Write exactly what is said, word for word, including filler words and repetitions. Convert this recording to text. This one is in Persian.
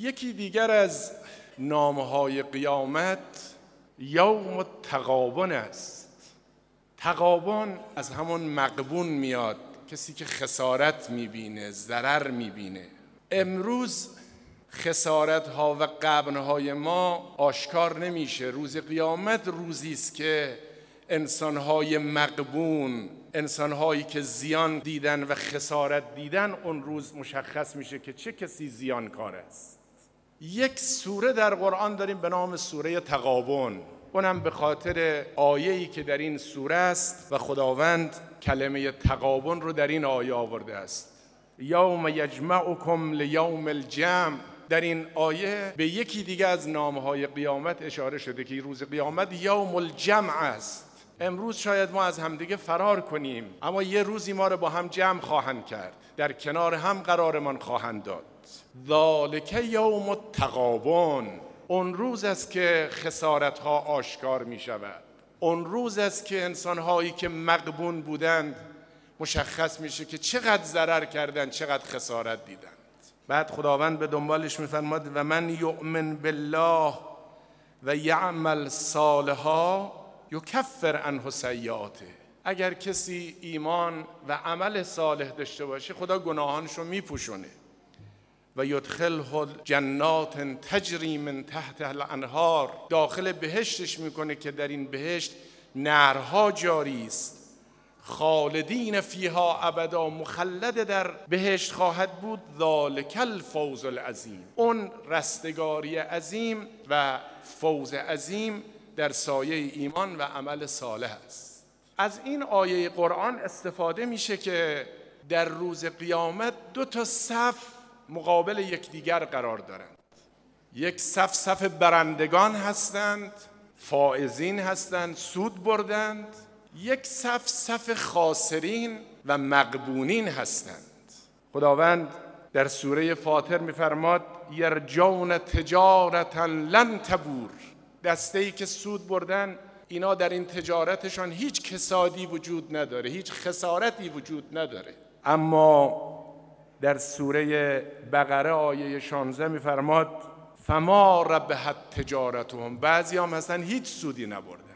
یکی دیگر از نامهای قیامت یوم التغابن است. تغابن از همون مغبون میاد، کسی که خسارت میبینه، ضرر میبینه. امروز خسارت ها و غبن های ما آشکار نمیشه. روز قیامت روزی است که انسان های مغبون، انسان هایی که زیان دیدن و خسارت دیدن، اون روز مشخص میشه که چه کسی زیانکار است. یک سوره در قرآن داریم به نام سوره تغابن، اونم به خاطر آیه‌ای که در این سوره است و خداوند کلمه تغابن رو در این آیه آورده است. یوم یجمعکم لیوم الجمع. در این آیه به یکی دیگه از نامهای قیامت اشاره شده که روز قیامت یوم الجمع است. امروز شاید ما از همدیگه فرار کنیم، اما یه روزی ما رو با هم جمع خواهند کرد، در کنار هم قرارمان خواهند داد. ذالک یوم التغابن. اون روز است که خسارت ها آشکار می شود. اون روز است که انسان هایی که مغبون بودند مشخص میشه که چقدر ضرر کردند، چقدر خسارت دیدند. بعد خداوند به دنبالش میفرماد و من یؤمن بالله و یعمل صالحا یکفر عنه سیئاته. اگر کسی ایمان و عمل صالح داشته باشه، خدا گناهانشو میپوشونه. و یدخله جنات تجری من تحت الانهار. داخل بهشتش میکنه که در این بهشت نهرها جاری است. خالدین فیها ابدا. مخلد در بهشت خواهد بود. ذالک الفوز العظیم. اون رستگاری عظیم و فوز عظیم در سایه ایمان و عمل صالح است. از این آیه قرآن استفاده میشه که در روز قیامت دو تا صف مقابل یکدیگر قرار دارند. یک صف صف برندگان هستند، فائزین هستند، سود بردند. یک صف صف خاسرین و مغبونین هستند. خداوند در سوره فاطر می‌فرماد یرجون تجارتا لن تبور. دسته‌ای که سود بردن، اینا در این تجارتشان هیچ کسادی وجود نداره، هیچ خسارتی وجود نداره. اما در سوره بقره آیه شانزده می‌فرماد فما ربحت تجارتهم. بعضی هم هستن هیچ سودی نبردن.